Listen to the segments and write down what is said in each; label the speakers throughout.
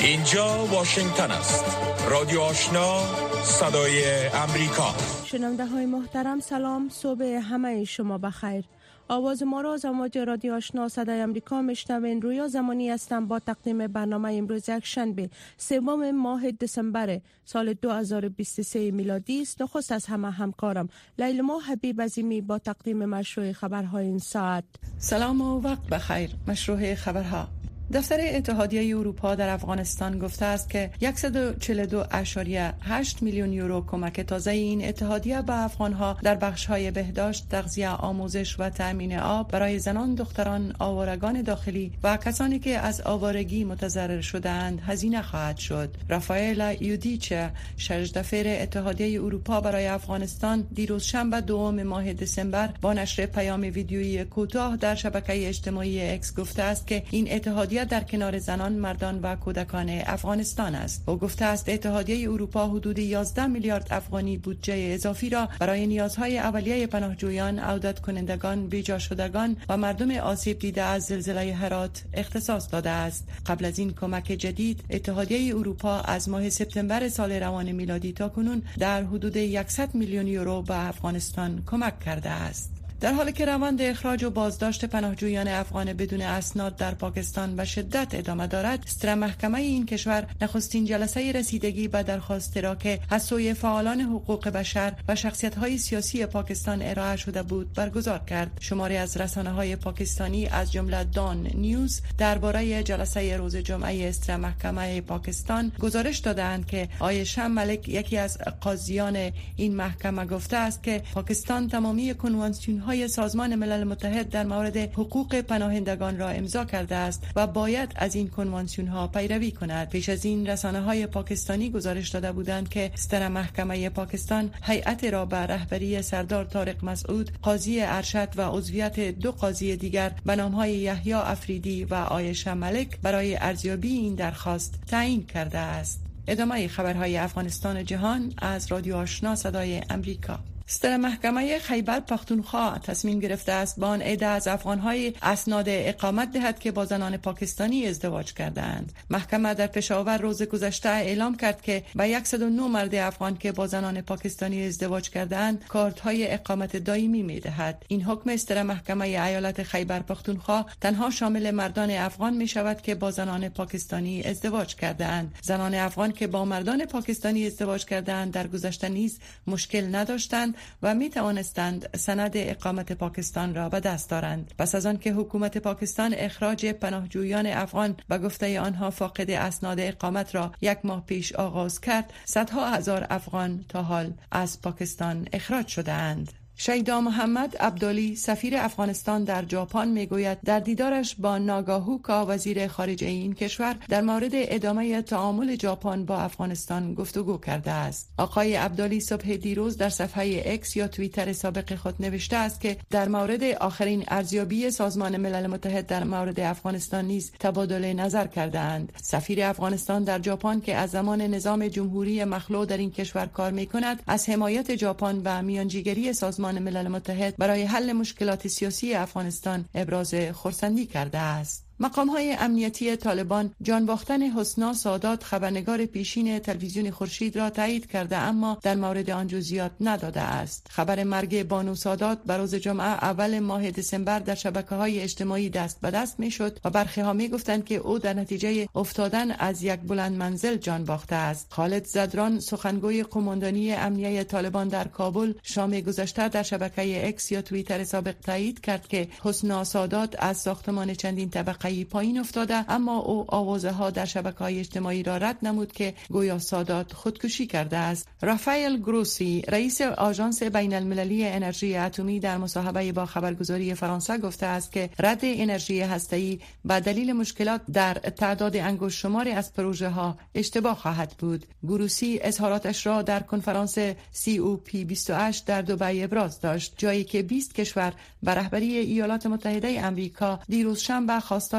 Speaker 1: اینجا واشنگتن است. رادیو آشنا، صدای امریکا.
Speaker 2: شنونده های محترم سلام، صبح همه شما بخیر. آواز ما را از امواج رادیو آشنا صدای امریکا میشنوین. رویا زمانی هستم با تقدیم برنامه امروز یک شنبه سوم ماه دسامبر سال 2023 میلادی است. نخست از همه همکارم لیلما حبیب عظیمی با تقدیم مشروع خبرهای این ساعت.
Speaker 3: سلام و وقت بخیر. مشروع خبرها. دفتر اتحادیه اروپا در افغانستان گفته است که 142.8 میلیون یورو کمک تازه این اتحادیه به افغانها در بخش‌های بهداشت، تغذیه، آموزش و تأمین آب برای زنان، دختران، آوارگان داخلی و کسانی که از آوارگی متضرر شده‌اند هزینه خواهد شد. رافائل یودیچه، شرج‌دفتر اتحادیه اروپا برای افغانستان، دیروز شنبه دوم ماه دسامبر با نشر پیام ویدیویی کوتاه در شبکه اجتماعی اکس گفته است که این اتحادیه در کنار زنان، مردان و کودکان افغانستان است. او گفته است اتحادیه اروپا حدود 11 میلیارد افغانی بودجه اضافی را برای نیازهای اولیه پناهجویان، عودت کنندگان، بیجا شدگان و مردم آسیب دیده از زلزله هرات اختصاص داده است. قبل از این کمک جدید، اتحادیه اروپا از ماه سپتامبر سال روان میلادی تا کنون در حدود 100 میلیون یورو به افغانستان کمک کرده است. در حالی که روند اخراج و بازداشت پناهجویان افغان بدون اسناد در پاکستان به شدت ادامه دارد، ستر محکمه این کشور نخستین جلسه رسیدگی به درخواست را که از سوی فعالان حقوق بشر و شخصیت‌های سیاسی پاکستان ارائه شده بود برگزار کرد. شماری از رسانه‌های پاکستانی از جمله دان نیوز درباره جلسه روز جمعه ستر محکمه پاکستان گزارش دادند که عایشه ملک، یکی از قاضیان این محکمه، گفته است که پاکستان تمامی کنوانسیون‌های سازمان ملل متحد در مورد حقوق پناهندگان را امضا کرده است و باید از این کنوانسیون ها پیروی کند. پیش از این رسانه‌های پاکستانی گزارش داده بودند که ستر محکمه پاکستان هیئت را به رهبری سردار طارق مسعود، قاضی ارشد و عضویت دو قاضی دیگر به نام‌های یحیی افریدی و عایشه ملک برای ارزیابی این درخواست تعیین کرده است. ادامه خبرهای افغانستان و جهان از رادیو آشنا صدای امریکا. ستر محکمه خیبر پختونخوا تصمیم گرفته است با آن عده از افغان‌های اسناد اقامت دهد که با زنان پاکستانی ازدواج کردند. محکمه در پشاور روز گذشته اعلام کرد که به 109 مرد افغان که با زنان پاکستانی ازدواج کردند کارت‌های اقامت دائمی می‌دهد. این حکم ستر محکمه ایالت خیبر پختونخوا تنها شامل مردان افغان می‌شود که با زنان پاکستانی ازدواج کردند. زنان افغان که با مردان پاکستانی ازدواج کردند در گذشته نیز مشکل نداشتند و می توانستند سند اقامت پاکستان را به دست دارند. پس از آن که حکومت پاکستان اخراج پناهجویان افغان به گفته آنها فاقد اسناد اقامت را یک ماه پیش آغاز کرد، صدها هزار افغان تا حال از پاکستان اخراج شده‌اند. شیدا محمد عبدالی، سفیر افغانستان در ژاپن، میگوید در دیدارش با ناگاهوکا، وزیر خارجه این کشور، در مورد ادامه تعامل ژاپن با افغانستان گفتگو کرده است. آقای عبدالی صبح دیروز در صفحه اکس یا توییتر سابق خود نوشته است که در مورد آخرین ارزیابی سازمان ملل متحد در مورد افغانستان نیز تبادل نظر کردند. سفیر افغانستان در ژاپن که از زمان نظام جمهوری مخلوع در این کشور کار می‌کند، از حمایت ژاپن و میانجیگری سازمان ملل متحد برای حل مشکلات سیاسی افغانستان ابراز خرسندی کرده است. مقام‌های امنیتی طالبان جان باختن حسنا سادات، خبرنگار پیشین تلویزیون خورشید، را تایید کرده اما در مورد آن جزئیات نداده است. خبر مرگ بانو سادات به روز جمعه اول ماه دسامبر در شبکه‌های اجتماعی دست به دست می‌شد و برخی‌ها می‌گفتند که او در نتیجه افتادن از یک بلند منزل جان باخته است. خالد زدران، سخنگوی قماندانی امنیه طالبان در کابل، شام گذشته در شبکه اکس یا توییتر سابق تایید کرد که حسنا سادات از ساختمان چندین طبقه پایین افتاده، اما او آوازه ها در شبکه‌های اجتماعی را رد نمود که گویا سادات خودکشی کرده است. رافائل گروسی، رئیس آژانس بین المللی انرژی اتمی، در مصاحبه با خبرگزاری فرانسه گفته است که رد انرژی هسته‌ای به دلیل مشکلات در تعداد انگشت شماری از پروژه ها اشتباه خواهد بود. گروسی اظهاراتش را در کنفرانس COP28 در دبی ابراز داشت، جایی که 20 کشور به رهبری ایالات متحده آمریکا دیروز شنبه خواستار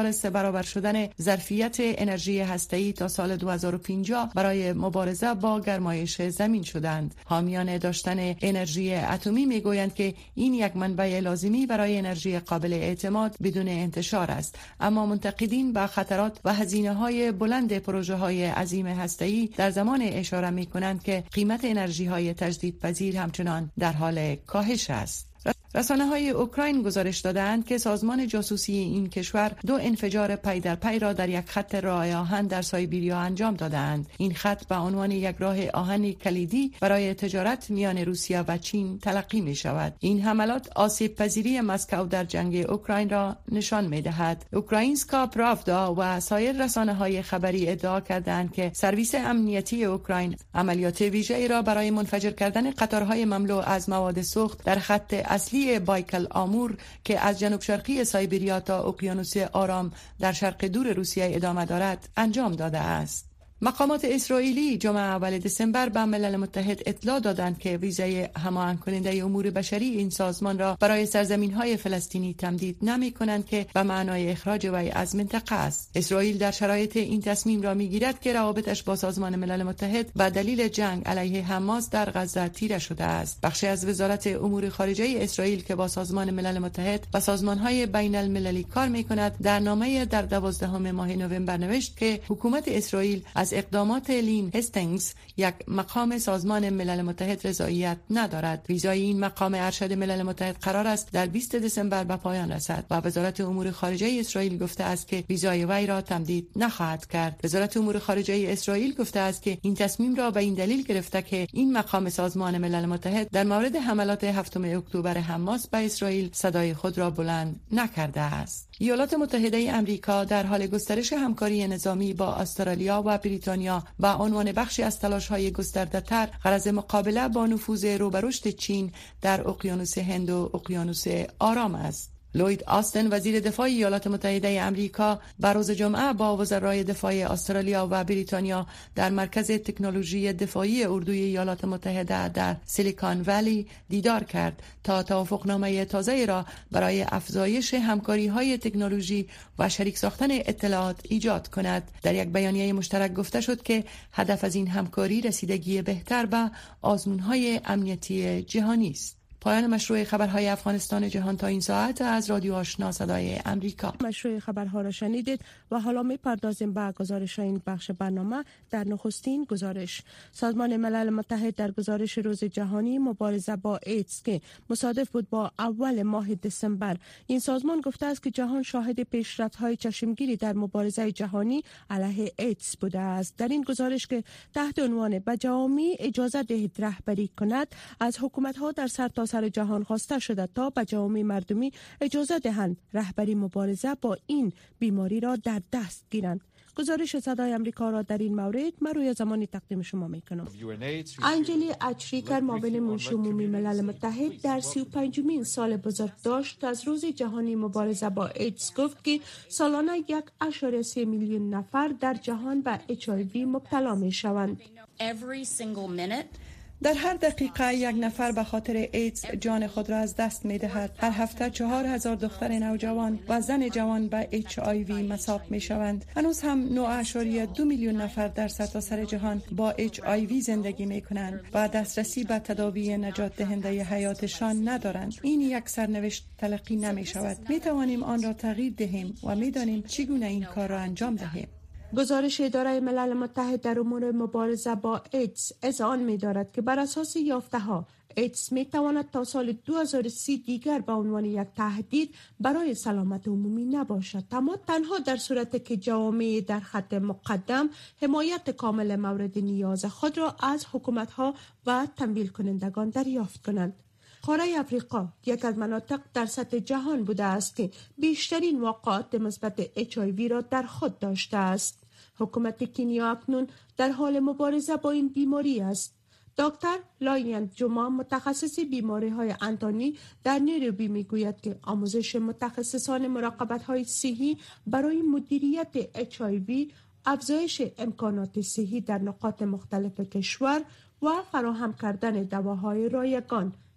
Speaker 3: انتظار 3 برابر شدن ظرفیت انرژی هسته‌ای تا سال 2050 برای مبارزه با گرمایش زمین شدند. حامیان داشتن انرژی اتمی میگویند که این یک منبع لازمی برای انرژی قابل اعتماد بدون انتشار است، اما منتقدین به خطرات و هزینه‌های بلند پروژه‌های عظیم هسته‌ای در زمان اشاره می‌کنند که قیمت انرژی‌های تجدیدپذیر همچنان در حال کاهش است. رسانه‌های اوکراین گزارش دادند که سازمان جاسوسی این کشور 2 انفجار پی در پی را در یک خط راه آهن در سایبریا انجام دادند. این خط به عنوان یک راه آهن کلیدی برای تجارت میان روسیه و چین تلقی می شود. این حملات آسیب پذیری مسکو در جنگ اوکراین را نشان می دهد. اوکراینسکا پراودا و سایر رسانه‌های خبری ادعا کردند که سرویس امنیتی اوکراین عملیات ویژه‌ای را برای منفجر کردن قطارهای مملو از مواد سوخت در خط اصلی بایکل آمور که از جنوب شرقی سایبریا تا اقیانوس آرام در شرق دور روسیه ادامه دارد انجام داده است. مقامات اسرائیلی جمعه اول دسامبر به ملل متحد اطلاع دادند که ویزای هماهنگ کننده امور بشری این سازمان را برای سرزمین‌های فلسطینی تمدید نمی‌کنند که به معنای اخراج وی از منطقه است. اسرائیل در شرایط این تصمیم را می‌گیرد که روابطش با سازمان ملل متحد به دلیل جنگ علیه حماس در غزه تیره شده است. بخشی از وزارت امور خارجه اسرائیل که با سازمان ملل متحد و سازمان‌های بین‌المللی کار می‌کند در نامه در 12 ماه نوامبر نوشت که حکومت اسرائیل از اقدامات لین هستینگز یک مقام سازمان ملل متحد رضایت ندارد. ویزای این مقام ارشد ملل متحد قرار است در 20 دسامبر به پایان رسد و وزارت امور خارجه اسرائیل گفته است که ویزای وی را تمدید نخواهد کرد. وزارت امور خارجه اسرائیل گفته است که این تصمیم را به این دلیل گرفته که این مقام سازمان ملل متحد در مورد حملات 7 اکتبر حماس به اسرائیل صدای خود را بلند نکرده است. ایالات متحده آمریکا در حال گسترش همکاری نظامی با استرالیا و بریتانیا به عنوان بخشی از تلاش‌های گسترده‌تر غرض مقابله با نفوذ رو به رشد چین در اقیانوس هند و اقیانوس آرام است. لوید آستن وزیر دفاع ایالات متحده آمریکا روز جمعه با وزرای دفاع استرالیا و بریتانیا در مرکز تکنولوژی دفاعی اردوی ایالات متحده در سیلیکون ولی دیدار کرد تا توافقنامه تازه‌ای را برای افزایش همکاری‌های تکنولوژی و شریک ساختن اطلاعات ایجاد کند. در یک بیانیه مشترک گفته شد که هدف از این همکاری رسیدگی بهتر به آزمون‌های امنیتی جهانی است. پایان مشروع خبرهای افغانستان جهان تا این ساعت از رادیو آشنا صدای امریکا.
Speaker 2: مشروع خبرها را شنیدید و حالا می‌پردازیم به گزارش این بخش برنامه. در نخستین گزارش، سازمان ملل متحد در گزارش روز جهانی مبارزه با ایدز که مصادف بود با اول ماه دسامبر، این سازمان گفته است که جهان شاهد پیشرفت‌های چشمگیری در مبارزه جهانی علیه ایدز بوده است. در این گزارش که تحت عنوان به جوامع اجازه دهید رهبری کند، از حکومت‌ها در سرتاسر جهان خواسته شده تا به جوامع مردمی اجازه دهند رهبری مبارزه با این بیماری را در دست گیرند. گزارش صدای امریکا را در این مورد من روی زمانی تقدیم شما میکنم. انجلی اچریکر معاون منشی عمومی ملل متحد در 35مین سال بزرگداشت از روز جهانی مبارزه با ایدز گفت که سالانه 1.3 میلیون نفر در جهان به HIV مبتلا می شوند.
Speaker 3: در هر دقیقه یک نفر به خاطر ایدز جان خود را از دست می دهد. هر هفته 4,000 دختر نوجوان و زن جوان به HIV مصاب می شوند. هنوز هم 9.2 میلیون نفر در سرتاسر جهان با HIV زندگی می کنند و دسترسی به تداوی نجات دهنده حیاتشان ندارند. این یک سرنوشت تلقی نمی شود. می توانیم آن را تغییر دهیم و می دانیم چگونه این کار را انجام دهیم.
Speaker 2: گزارش اداره ملل متحد در امور مبارزه با ایدز اذعان می‌دارد که بر اساس یافته‌ها ایدز می‌تواند تا سال 2030 دیگر به عنوان یک تهدید برای سلامت عمومی نباشد، اما تنها در صورتی که جوامع در خط مقدم حمایت کامل مورد نیاز خود را از حکومت‌ها و تمویل کنندگان دریافت کنند. قاره افریقا یک از مناطق در سطح جهان بوده است که بیشترین واقعات مثبت HIV را در خود داشته است. حکومت کنیا اکنون در حال مبارزه با این بیماری است. دکتر لایند جوما متخصص بیماری‌های انتانی در نیروبی میگوید که آموزش متخصصان مراقبت‌های صحی برای مدیریت HIV، افزایش امکانات صحی در نقاط مختلف کشور و فراهم کردن دواهای رایگان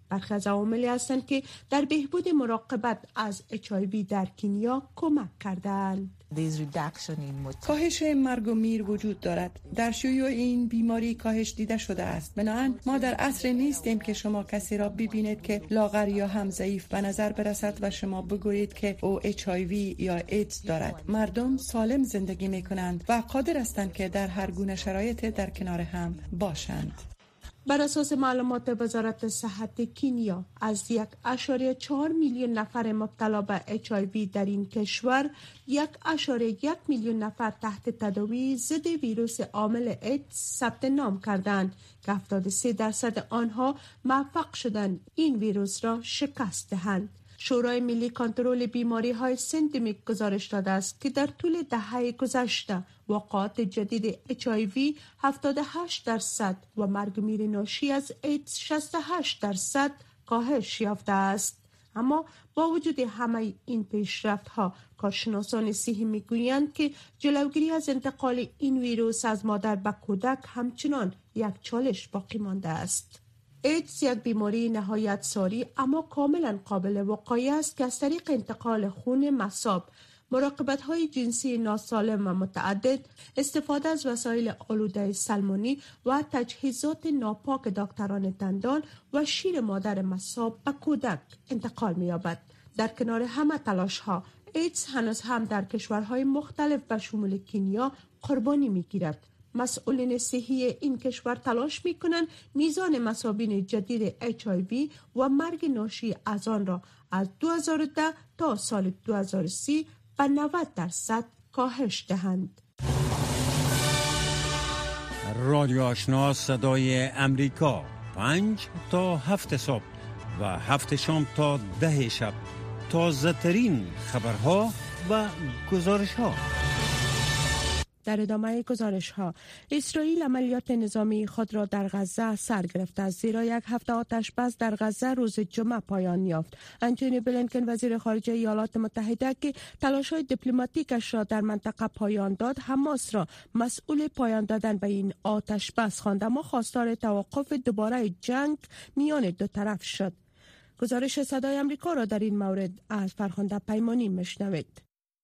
Speaker 2: برخی از عواملی هستند که در بهبود مراقبت از HIV در کنیا کمک کردند.
Speaker 3: کاهش مرگ و میر وجود دارد. در شیوع این بیماری کاهش دیده شده است. بنابراین ما در عصر نیستیم که شما کسی را ببینید که لاغر یا هم ضعیف به نظر برسد و شما بگویید که او HIV یا ایدز دارد. مردم سالم زندگی می کنند و قادر هستند که در هر گونه شرایط در کنار هم باشند.
Speaker 2: بر اساس معلومات وزارت صحت کنیا، از 1.4 میلیون نفر مبتلا به HIV در این کشور، 1.1 میلیون نفر تحت تداوی ضد ویروس عامل ایدز ثبت نام کردند که 73% آنها موفق شدند این ویروس را شکست دهند. شورای ملی کنترل بیماری‌های سندمیک گزارش داده است که در طول دهه گذشته وقایع جدید HIV 78% و مرگ و میر ناشی از ایدز 68% کاهش یافته است. اما با وجود همه این پیشرفت‌ها، کارشناسان صحی می‌گویند که جلوگیری از انتقال این ویروس از مادر به کودک همچنان یک چالش باقی مانده است. ایدز یک بیماری نهایت ساری اما کاملا قابل وقایع است که از طریق انتقال خون مصاب، مراقبت‌های جنسی ناسالم و متعدد، استفاده از وسایل آلوده سلمانی و تجهیزات ناپاک دکتران دندان و شیر مادر مصاب به کودک انتقال می‌یابد. در کنار همه تلاش‌ها، ایدز هنوز هم در کشورهای مختلف به شمول کنیا قربانی می‌گیرد. مسئولین صحی این کشور تلاش می‌کنند میزان مصابین جدید HIV و مرگ ناشی از آن را از 2010 تا سال 2030 به 90% کاهش دهند.
Speaker 4: رادیو آشنا صدای امریکا 5 تا 7 صبح و 7 شام تا 10 شب، تازه ترین خبرها و گزارش ها.
Speaker 2: در ادامه گزارش ها، اسرائیل عملیات نظامی خود را در غزه سر گرفته است، زیرا یک هفته آتش بس در غزه روز جمعه پایان یافت. انتونی بلینکن وزیر خارجه ایالات متحده که تلاش‌های دیپلماتیکش را در منطقه پایان داد، حماس را مسئول پایان دادن به این آتش بس خواند، اما خواستار توقف دوباره جنگ میان دو طرف شد. گزارش صدای آمریکا را در این مورد از فرخنده پیمانی میشنوید.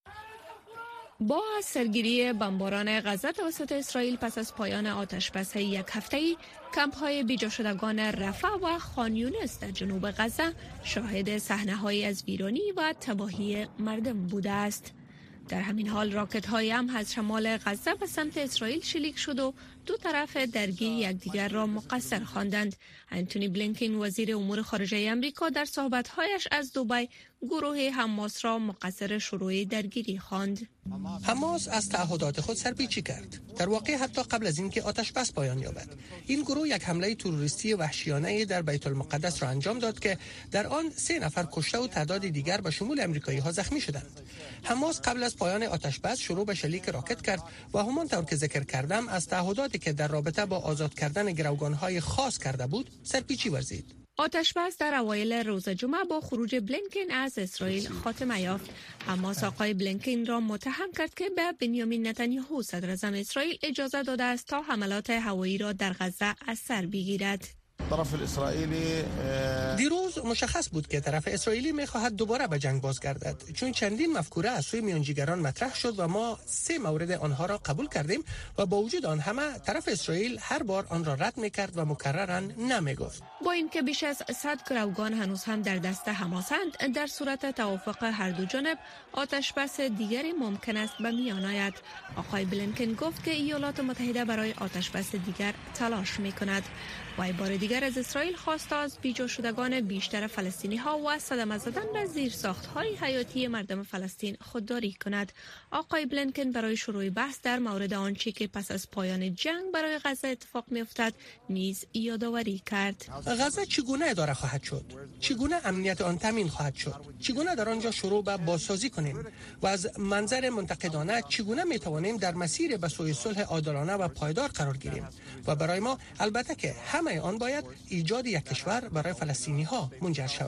Speaker 5: با سرگیری بمباران غزه توسط اسرائیل پس از پایان آتشبس یک هفته‌ای، کمپ‌های بیجا شدگان رفح و خان یونس در جنوب غزه شاهد صحنه‌هایی از ویرانی و تباهی مردم بوده است. در همین حال راکت‌های هم از شمال غزه به سمت اسرائیل شلیک شد و دو طرف درگیری یکدیگر را مقصر خواندند. انتونی بلینکن وزیر امور خارجه آمریکا در صحبت‌هایش از دبی گروه حماس را مقصر شروع درگیری خواند.
Speaker 6: حماس از تعهدات خود سرپیچی کرد. در واقع حتی قبل از اینکه آتش بس پایان یابد، این گروه یک حمله تروریستی وحشیانه در بیت المقدس را انجام داد که در آن 3 نفر کشته و تعداد دیگر به شمول آمریکایی‌ها زخمی شدند. حماس قبل از پایان آتش بس شروع به شلیک راکت کرد و همانطور که ذکر کردم از تعهداتی که در رابطه با آزاد کردن گروگان‌های خاص کرده بود سرپیچی ورزید.
Speaker 5: آتش‌بس در اوایل روز جمعه با خروج بلینکن از اسرائیل خاتمه یافت. حماس آقای بلینکن را متهم کرد که به بنیامین نتانیاهو صدر اعظم اسرائیل اجازه داده است تا حملات هوایی را در غزه از سر بگیرد.
Speaker 6: طرف اسرائیلی دیروز مشخص بود که طرف اسرائیلی می‌خواهد دوباره به جنگ بازگردد، چون چندین مفکوره از سوی میانجیگران مطرح شد و ما 3 مورد آنها را قبول کردیم و با وجود آن همه طرف اسرائیل هر بار آن را رد می‌کرد و مکرراً نمی‌گفت.
Speaker 5: با اینکه بیش از 100 گروگان هنوز هم در دست حماسند، در صورت توافق هر دو جانب آتش بس دیگری ممکن است به میان آید. آقای بلینکن گفت که ایالات متحده برای آتش بس دیگر تلاش می‌کند. و بار دیگر از اسرائیل خواسته از بیجا شدگان بیشتر فلسطینی ها و صدمه زدن به زیرساخت‌های حیاتی مردم فلسطین خودداری کند. آقای بلینکن برای شروع بحث در مورد آنچه که پس از پایان جنگ برای غزه اتفاق می‌افتد نیز یادآوری کرد.
Speaker 6: غزه چگونه اداره خواهد شد؟ چگونه امنیت آن تامین خواهد شد؟ چگونه در آنجا شروع به بازسازی کنیم؟ و از منظر منتقدانه چگونه می‌توانیم در مسیر به سوی صلح عادلانه و پایدار قرار گیریم؟ و برای ما البته که همه آن باید ایجاد یک کشور برای فلسطینی ها منجر شود.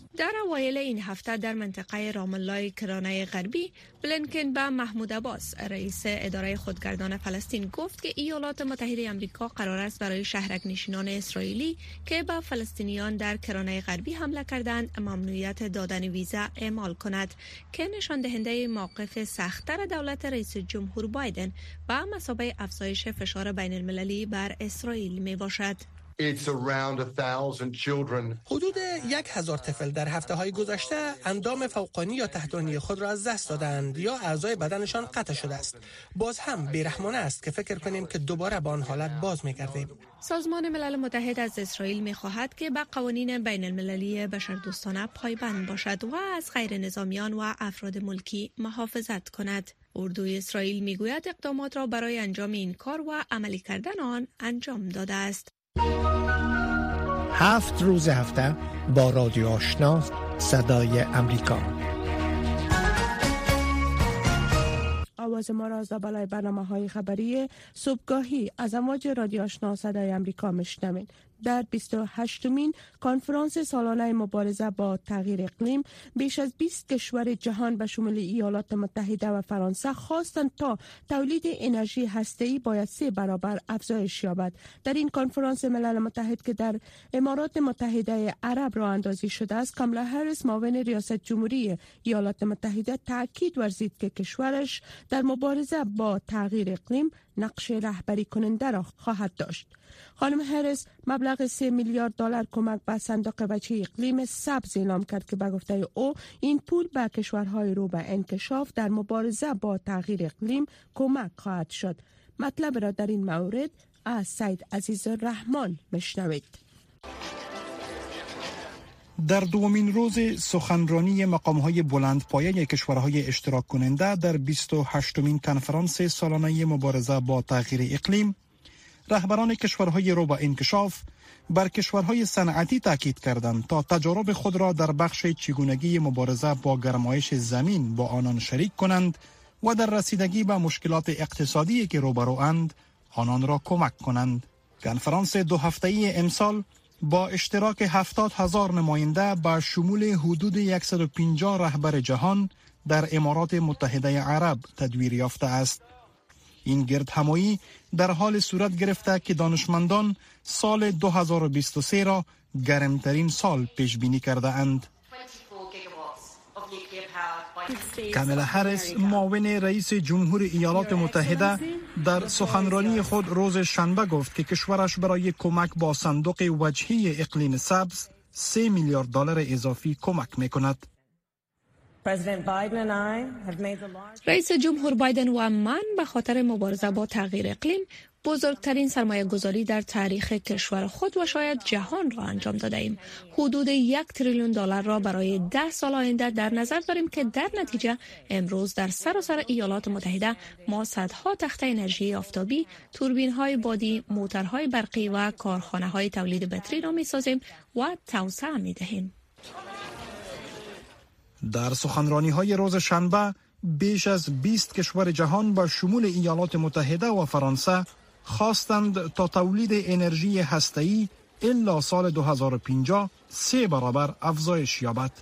Speaker 5: در اوایل این هفته در منطقه رام الله کرانه غربی بلینکن به محمود عباس رئیس اداره خودگردان فلسطین گفت که ایالات متحده آمریکا قرار است برای شهرک نشینان اسرائیلی که به فلسطینیان در کرانه غربی حمله کردند ممنوعیت دادن ویزا اعمال کند که نشان دهنده موقف سخت‌تر دولت رئیس جمهور بایدن به مثابه افزایش فشار بین المللی بر اسرائیل می باشد.
Speaker 6: حدود 1000 طفل در هفته‌های گذشته اندام فوقانی یا تحتانی خود را از دست دادند یا اعضای بدنشان قطع شده است. باز هم بیرحمانه است که فکر کنیم که دوباره به آن حالت باز می‌گردیم.
Speaker 5: سازمان ملل متحد از اسرائیل می‌خواهد که به قوانین بین المللی بشردوستانه پایبند باشد و از غیر نظامیان و افراد ملکی محافظت کند. اردوی اسرائیل می‌گوید اقدامات را برای انجام این کار و عملی کردن آن انجام داده است.
Speaker 7: 7 روز هفته با رادیو آشنا صدای امریکا.
Speaker 2: آواز ما را از بالای برنامه‌های خبری صبحگاهی از امواج رادیو آشنا صدای امریکا میشنوید. در 28مین کنفرانس سالانه مبارزه با تغییر اقلیم بیش از 20 کشور جهان به شمول ایالات متحده و فرانسه خواستند تا تولید انرژی هسته‌ای باید 3 برابر افزایش یابد. در این کنفرانس ملل متحد که در امارات متحده عرب راه اندازی شده است، کامالا هریس معاون ریاست جمهوری ایالات متحده تاکید ورزید که کشورش در مبارزه با تغییر اقلیم نقش رهبری کننده را خواهد داشت. خانم هریس مبلغ 3 میلیارد دلار کمک به صندوق وجهی اقلیم سبز اعلام کرد که به گفته او این پول به کشورهای رو به انکشاف در مبارزه با تغییر اقلیم کمک خواهد شد. مطلب را در این مورد از سید عزیزالرحمن میشنوید.
Speaker 8: در دومین روز سخنرانی مقام‌های بلندپایه کشورهای اشتراک کننده در 28مین کنفرانس سالانه مبارزه با تغییر اقلیم، رهبران کشورهای رو به انکشاف بر کشورهای صنعتی تاکید کردند تا تجارب خود را در بخش چگونگی مبارزه با گرمایش زمین با آنان شریک کنند و در رسیدگی به مشکلات اقتصادی که روبروند آنان را کمک کنند. کنفرانس 2 هفته‌ای امسال با اشتراک 70,000 نماینده با شمول حدود 150 رهبر جهان در امارات متحده عرب تدویر یافته است. این گردهمایی در حال صورت گرفته که دانشمندان سال 2023 را گرمترین سال پیش بینی کرده اند. کامالا هریس معاون رئیس جمهور ایالات متحده در سخنرانی خود روز شنبه گفت که کشورش برای کمک با صندوق وجهی اقلیم سبز 3 میلیارد دلار اضافی کمک میکند.
Speaker 5: رئیس جمهور بایدن و من به خاطر مبارزه با تغییر اقلیم بزرگترین سرمایه گذاری در تاریخ کشور خود و شاید جهان را انجام داده ایم. حدود 1 تریلیون دلار را برای 10 سال آینده در نظر داریم که در نتیجه امروز در سراسر ایالات متحده ما صدها تخته انرژی آفتابی، توربین های بادی، موتورهای برقی و کارخانه های تولید بطری را می سازیم و توسعه می دهیم.
Speaker 8: در سخنرانی های روز شنبه بیش از 20 کشور جهان با شمول ایالات متحده و فرانسه خواستند تا تولید انرژی هسته‌ای الا سال 2050 3 برابر افزایش یابد.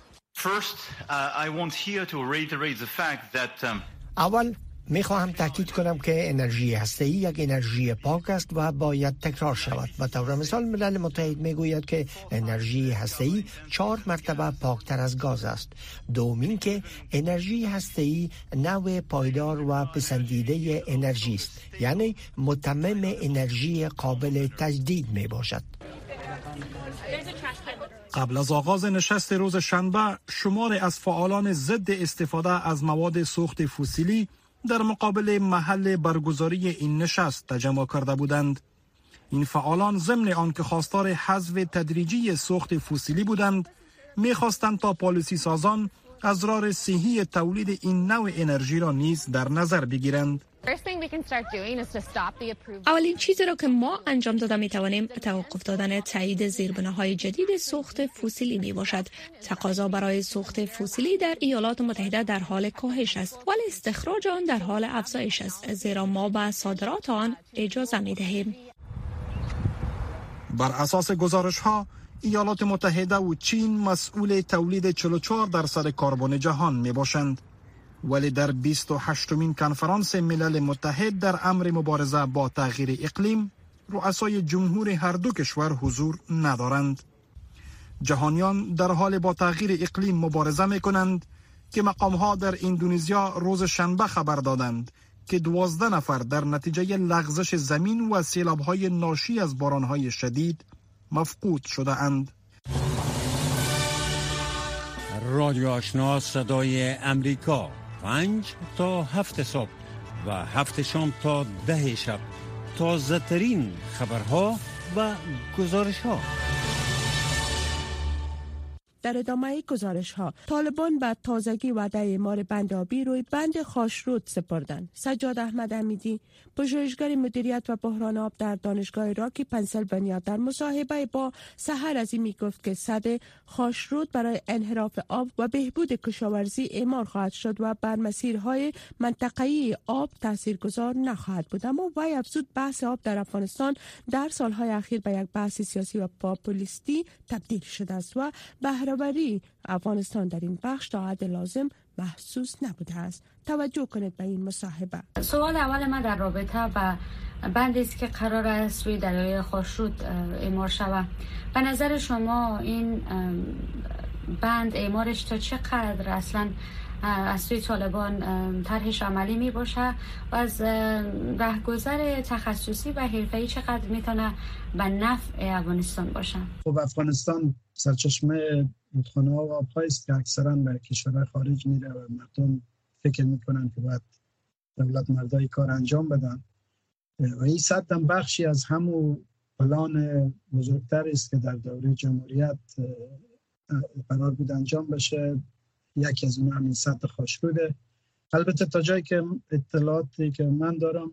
Speaker 7: اول میخواهم تاکید کنم که انرژی هسته‌ای یک انرژی پاک است و باید تکرار شود. به طور مثال ملل متحد میگوید که انرژی هسته‌ای 4 مرتبه پاکتر از گاز است. دومین که انرژی هسته‌ای نوع پایدار و پسندیده انرژی است، یعنی متمم انرژی قابل تجدید می باشد.
Speaker 8: قبل از آغاز نشست روز شنبه، شماری از فعالان ضد استفاده از مواد سوخت فسیلی در مقابل محل برگزاری این نشست تجمع کرده بودند. این فعالان ضمن آنکه خواستار حذف تدریجی سوخت فسیلی بودند، می‌خواستند تا پالیسی سازان ازرار صحی تولید این نوع انرژی را نیز در نظر بگیرند.
Speaker 5: اولین چیزی را که ما انجام داده می توانیم توقف دادن تایید زیربناهای جدید سوخت فسیلی می باشد. تقاضا برای سوخت فسیلی در ایالات متحده در حال کاهش است، ولی استخراج آن در حال افزایش است، زیرا ما به صادرات آن اجازه می دهیم.
Speaker 8: بر اساس گزارش ها، ایالات متحده و چین مسئول تولید 44% کربن جهان می باشند. ولی در 28مین کنفرانس ملل متحد در امر مبارزه با تغییر اقلیم رؤسای جمهور هر دو کشور حضور ندارند. جهانیان در حال با تغییر اقلیم مبارزه می کنند که مقامها در اندونزیا روز شنبه خبر دادند که 12 نفر در نتیجه لغزش زمین و سیلاب‌های ناشی از باران‌های شدید مفقود شده اند.
Speaker 4: رادیو آشنا صدای امریکا 5 تا 7 صبح و 7 شام تا 10 شب تازه ترین خبرها و گزارش ها.
Speaker 2: در ادامه گزارش ها، طالبان به تازگی وعده اعمار بند آبی روی بند خاشرود سپردند. سجاد احمد امیدی، پژوهشگر مدیریت و بحران آب در دانشگاه راکی پنسیلوانیا، در مصاحبه با سحر عظیمی گفت که سد خاشرود برای انحراف آب و بهبود کشاورزی اعمار خواهد شد و بر مسیرهای منطقه‌ای آب تاثیرگذار نخواهد بود. اما وی افزود بحث آب در افغانستان در سالهای اخیر به یک بحث سیاسی و پاپولیستی تبدیل شده است و بهره‌وری افغانستان در این بخش تا حد لازم محسوس نبوده است. توجه کنید به این مصاحبه.
Speaker 9: سوال اول من در رابطه با بندی است که قرار است روی دریای خاشرود اعمار شود. به نظر شما این بند اعمارش تا چقدر اصلا از سوی طالبان طرحش عملی می باشه و از رهگذر تخصصی و حرفه‌ای چقدر میتونه به نفع افغانستان باشه؟
Speaker 10: خب افغانستان سرچشمه رودخانه ها و آب‌هایی است که اکثرا به کشورهای خارج میره و مردم فکر میکنن که باید دولت مردای کار انجام بدن و این سد هم بخشی از همون پلان بزرگتر است که در دوره جمهوریت قرار بود انجام بشه. یکی از اون همین سد خاشروده. البته تا جایی که اطلاعاتی که من دارم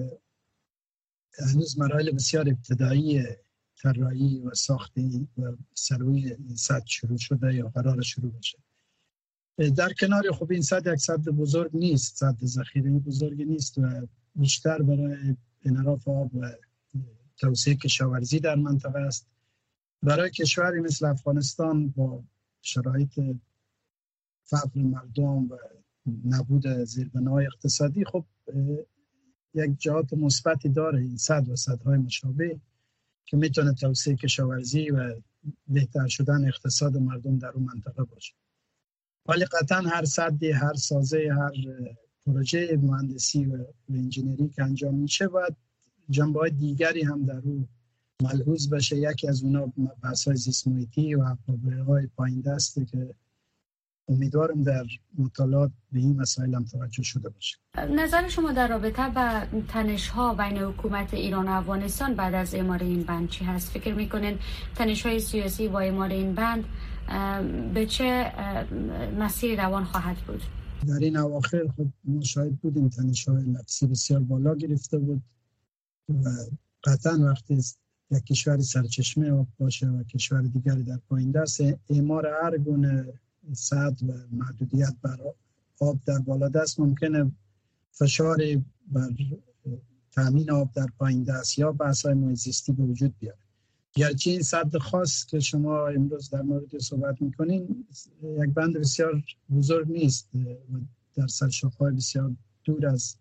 Speaker 10: هنوز مراحل بسیار ابتدایی طراحی و ساختی و سروی این سد شروع شده یا قرار شروع بشه. در کنار خب این سد یک سد بزرگ نیست، سد ذخیره بزرگی نیست و بیشتر برای انحراف آب و توسعه کشاورزی در منطقه است. برای کشوری مثل افغانستان با شرایط فقر مردم و نبود زیربناهای اقتصادی خب یک جهات مثبتی داره این سد و سدهای مشابه که میتونه توسعه کشاورزی و بهتر شدن اقتصاد مردم در اون منطقه باشه. ولی قطعا هر سدی، هر سازه، هر پروژه مهندسی و انجینری که انجام میشه باید جنبه‌های دیگری هم در اون ملحوظ بشه. یکی از اونا بحث‌های زیست محیطی و حقوق‌های پایین دسته که امیدوارم در مطالعات به این مسائل هم توجه شده باشه.
Speaker 9: نظر شما در رابطه با تنش‌ها بین حکومت ایران و افغانستان بعد از اعمار این بند چی هست؟ فکر می‌کنین تنش‌های سیاسی با اعمار این بند به چه مسیری روان خواهد بود؟
Speaker 10: در این اواخر خب ما شاهد بودیم تنش‌های لفظی بسیار بالا گرفته بود و قطعاً وقتی یک کشور سرچشمه آب باشه و کشور دیگری در پایین دست، اعمار هر گونه سد و محدودیت بر آب در بالا دست ممکنه فشار بر تامین آب در پایین دست یا بحث‌های محیط زیستی به وجود بیاره. گرچه این سد خاص که شما امروز در مورد صحبت میکنین یک بند بسیار بزرگ نیست و در سرشاخه‌های بسیار دور از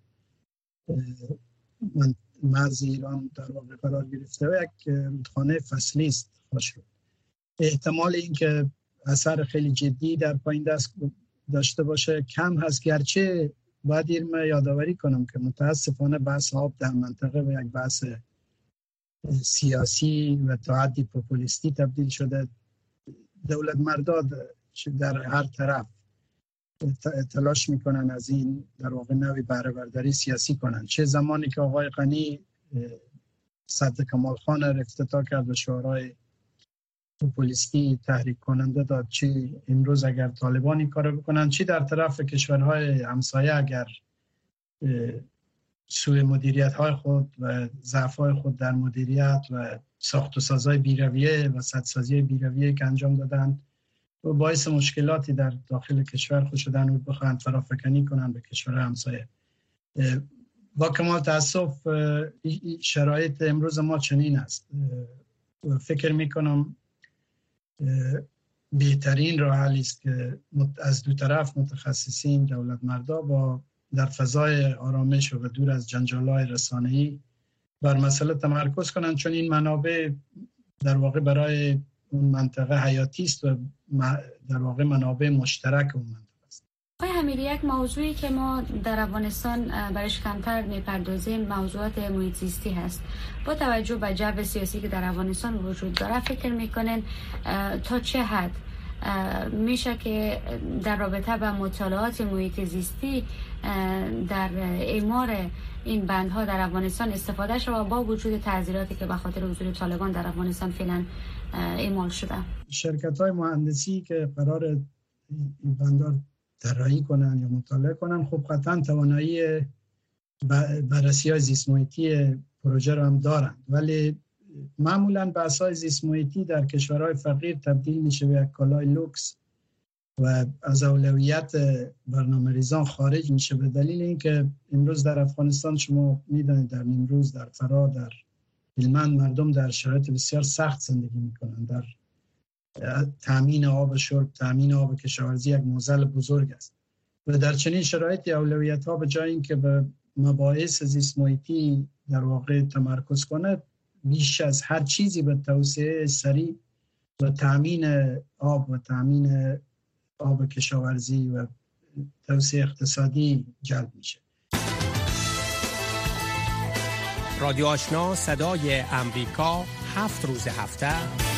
Speaker 10: مرز ایران در واقع قرار گرفته و یک رودخانه فصلی است خاشرود. احتمال این که اثر خیلی جدی در پایین دست داشته باشه کم هست، گرچه باید این یادآوری کنم که متاسفانه بحث آب در منطقه به یک بحث سیاسی و تا حدی پوپولیستی تبدیل شده. دولت مرداد در هر طرف تلاش میکنن از این در واقع نوعی بهره برداری سیاسی کنن. چه زمانی که آقای غنی سد کمال خان را افتتاح کرد و شعارهای پوپولیستی تحریک کننده داد، چی امروز اگر طالبان این کارو بکنن، چی در طرف کشورهای همسایه اگر سوء مدیریت های خود و ضعف های خود در مدیریت و ساخت و سازهای بیرویه و سدسازی بیرویه که انجام دادن و باعث مشکلاتی در داخل کشور خود شدن و بخواهند فرافکنی کنند به کشورهای همسایه. با کمال تاسف شرایط امروز ما چنین است. فکر میکنم بهترین راه حلی است که از دو طرف متخصصین دولت مردا با در فضای آرامش و دور از جنجال‌های رسانه‌ای بر مسئله تمرکز کنند، چون این منابع در واقع برای اون منطقه حیاتی است و در واقع منابع مشترک اون منطقه است.
Speaker 9: آقای امیری، یک موضوعی که ما در افغانستان برش کمتر میپردازیم موضوعات محیط زیستی هست. با توجه به جو سیاسی که در افغانستان وجود داره، فکر میکنین تا چه حد میشه که در رابطه با مطالعات محیط زیستی در اعمار این بندها در افغانستان استفاده شده با وجود تعذیراتی که به خاطر حضور طالبان در افغانستان فعلا اعمال شده؟
Speaker 10: شرکت‌های مهندسی که قرار این بندها طراحی کنن یا مطالعه کنن، خب قطعا توانایی بررسی‌های زیست محیطی پروژه رو هم دارن، ولی معمولاً بحث‌های زیست محیطی در کشورهای فقیر تبدیل میشه به یک کالای لوکس و از اولویت برنامه‌ریزان خارج میشه، به دلیل اینکه امروز در افغانستان شما میدونید در نیمروز، در فرا، در هلمند مردم در شرایط بسیار سخت زندگی میکنن. در تامین آب شرب، تامین آب کشاورزی یک معضل بزرگ است و در چنین شرایطی اولویت‌ها به جای اینکه به مباحث زیست محیطی در واقع تمرکز کنه، بیش از هر چیزی به توسعه سریع و تامین آب و تامین آب کشاورزی و توسعه اقتصادی جلب میشه.
Speaker 11: رادیو آشنا صدای امریکا 7 روز هفته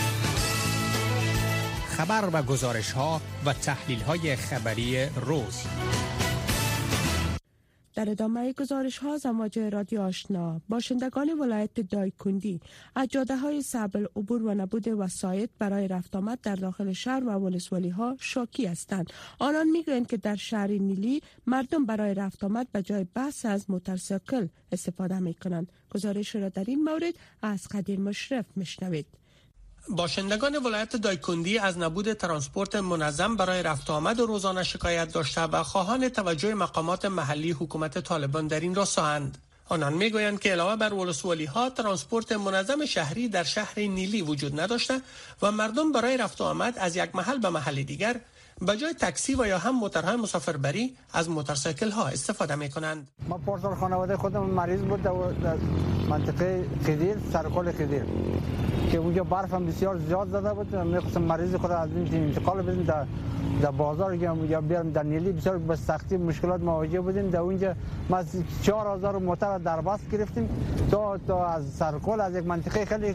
Speaker 11: خبر و گزارش ها و تحلیل های خبری روز.
Speaker 2: در ادامه گزارش ها زماج رادیو آشنا، باشندگان ولایت دایکندی از جاده های صعب العبور و نبود وسایط برای رفت آمد در داخل شهر و ولسوالی ها شاکی هستند. آنان میگویند که در شهر نیلی مردم برای رفت آمد به جای بس از موتورسیکل استفاده می کنند. گزارش را در این مورد از قدیر مشرف میشنوید.
Speaker 6: باشندگان ولایت دایکندی از نبود ترانسپورت منظم برای رفت و آمد روزانه شکایت داشته و خواهان توجه مقامات محلی حکومت طالبان در این راستند. آنان میگویند که علاوه بر ولسوالی ها ترانسپورت منظم شهری در شهر نیلی وجود نداشته و مردم برای رفت و آمد از یک محل به محل دیگر به جای تاکسی و یا هم موترهای مسافربری از موتورسیکل ها استفاده می کنند.
Speaker 12: ما پارسال خانواده خودم مریض بود در منطقه خدیر، سرکل خدیر که اونجا برف هم بسیار زیاد زده بود. میخواستم مریض خود از این انتقال بدیم در بازار یا بیارم در نیلی. بسیار به سختی مشکلات مواجه بودیم. در اونجا ما 4000 موتر در بس گرفتیم تا از سرکل، از یک منطقه خیلی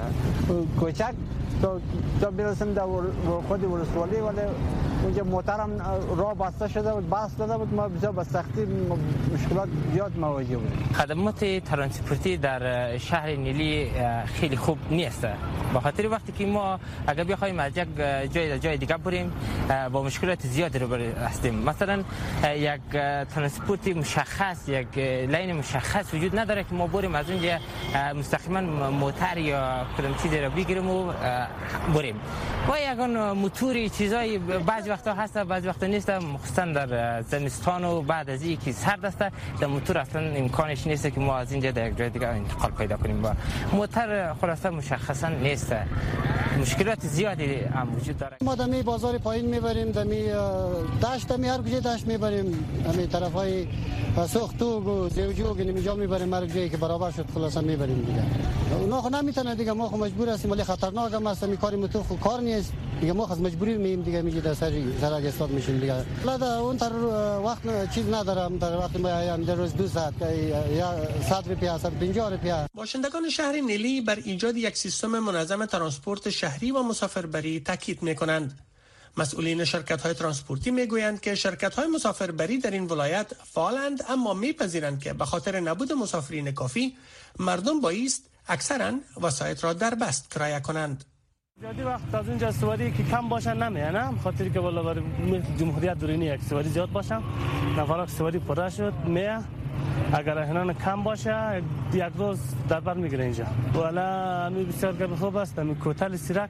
Speaker 12: کوچک تا برسیم در خود ولسوالی، ولی اونجا موترم راه بسته شده بود، بس داده بود. ما بسیار به سختی مشکلات زیاد مواجه بودیم.
Speaker 13: خدمات ترانسپورتی در شهر نیلی خیلی خوب نیست، به خاطر وقتی که ما اگر بخوایم از یک جای دیگه بریم با مشکلات زیادی روبرو هستیم. مثلا یک ترانسپورت مشخص، یک لین مشخص وجود نداره که ما بریم از اونجا مستقیما موتر یا کدام چیزی رو بگیریم و بریم. و یگان موتوری چیزای بعضی وقتا هست، بعضی وقتا نیست، مخصوصا در زمستان و بعد از اینکه سرد است در موتور اصلا امکانش نیست که ما از اینجا در یک جای دیگه انتقال پیدا کنیم. با موتر خلاصه مشخصا نیست، مشکلات زیادی هم وجود داره.
Speaker 14: ما دمی بازار پایین میبریم، دمی دشت، دمی هر کجای دشت میبریم، همین طرفای سوختوگ و زیوجوگ اینجا میبریم، هر جایی که برابر شد خلاصه میبریم دیگه. اونا خو نمیتونه دیگه، ما خو مجبور هستیم، ولی خطرناک هم است، کاری موتور خو کار نیست دیگه، ما خو مجبوری میم دیگه، میگه در سر استاد میشیم دیگه. لا اون تر وقت چیز ندارم، در وقت ما ایام در روز 2 ساعت یا 100 روپیه 150 روپیه.
Speaker 6: باشندگان شهر نیلی بر ایجاد یک سیستم منظم ترانسپورت شهری و مسافربری تاکید میکنند. مسئولین شرکت‌های ترانسپورتی میگویند که شرکت‌های مسافربری در این ولایت فعالند، اما میپذیرند که به خاطر نبود مسافرین کافی مردم بایست اکثرا وسایط را در بست کرایه کنند.
Speaker 15: زیادی وقت از اونجا سواری که کم باشن نمیانم، خاطر که بالا بر جمهوریت درونی یک سواری زیاد باشن، نفرات سواری پره شد میه، اگر احنان کم باشه یک روز در بر میگیره اینجا. والا می بسیار گرم خوب است. می کوتل سیرک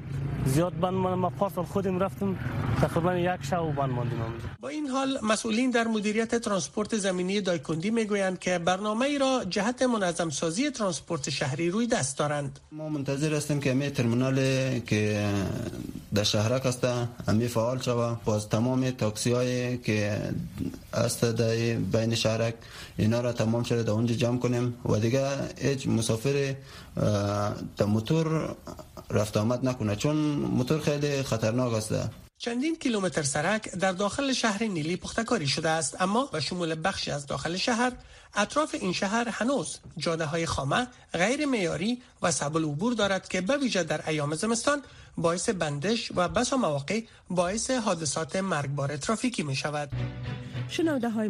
Speaker 15: زیاد بند ماندیم. ما پارسال خودیم رفتیم تقریبا یک شب بند ماندیم.
Speaker 6: با این حال مسئولین در مدیریت ترانسپورت زمینی دایکندی میگویند که برنامه ای را جهت منظم سازی ترانسپورت شهری روی دست دارند.
Speaker 16: ما منتظر هستیم که می ترمینال که در شهرک است امی فعال شود، باز تمام تاکسی هایی که است در بین شهرک اینا را تمام شده در اونجا جمع کنیم و دیگه هیچ مسافر در موتور رفت آمد نکنه، چون موتور خیلی خطرناک است.
Speaker 6: چندین کیلومتر سرک در داخل شهر نیلی پخته‌کاری شده است، اما به شمول بخشی از داخل شهر، اطراف این شهر هنوز جاده‌های خامه، غیر معیاری و صعب العبور دارد که به ویژه در ایام زمستان باعث بندش و بسا مواقع باعث حادثات مرگبار ترافیکی می شود.
Speaker 2: شنونده های